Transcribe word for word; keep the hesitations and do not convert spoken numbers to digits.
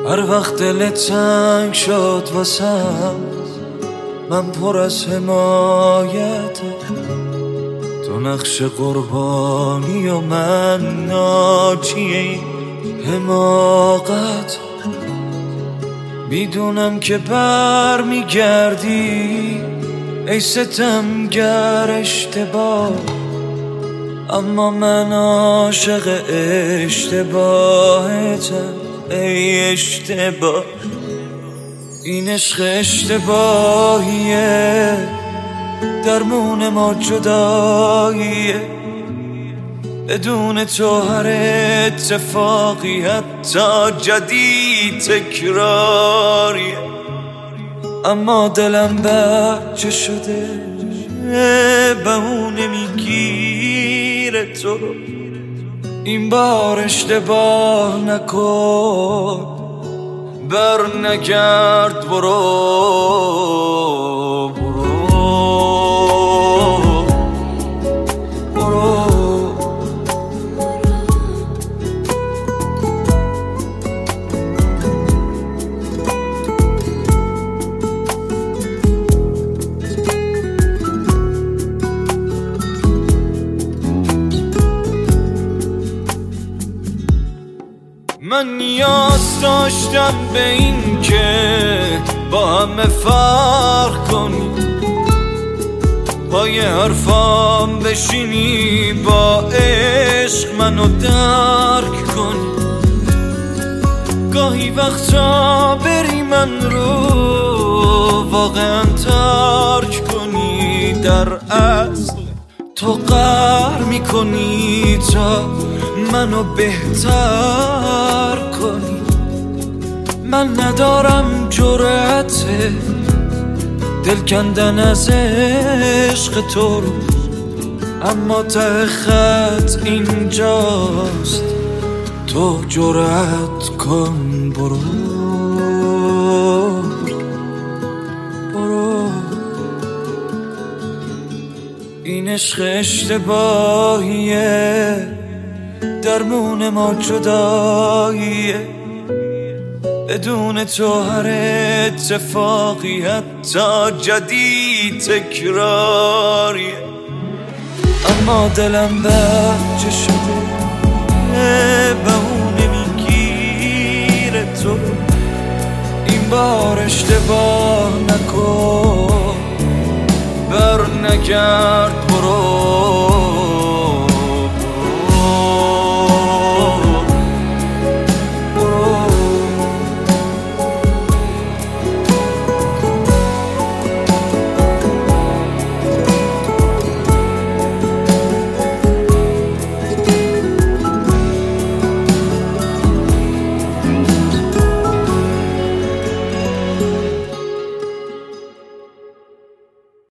هر وقت دلت تنگ شد واسم، من پر از حمایت، تو نقش قربانی و من ناجی این حماقت. میدونم که بر میگردی ای ستمگر اشتباه، اما من عاشق اشتباهتم ای اشتباه. این عشق اشتباهیه، درمون ما جداییه، بدون تو هر اتفاقی حتی جدید تکراریه. اما دلم بچه شده بهونه میگیره تو، این بار اشتباه نکن، بر نگرد، برو برو برو. من نیاز داشتم به این که با همه فرق کنی، پای حرفام بشینی، با عشق منو درک کنی. گاهی وقتا بری من رو واقعا ترک کنی، در اصل تو قهر میکنی تا منو بهتر کنی. من ندارم جرأت دل کندن از عشق تو رو، اما ته خط اینجاست، تو جرأت کن، برو برو. این عشق اشتباهیه، درمون ما جداییه، بدون تو هر اتفاقی حتی جدید تکراریه. اما دلم بچه شده بهونه میگیره تو، این بار اشتباه نکن، بر نگرد، برو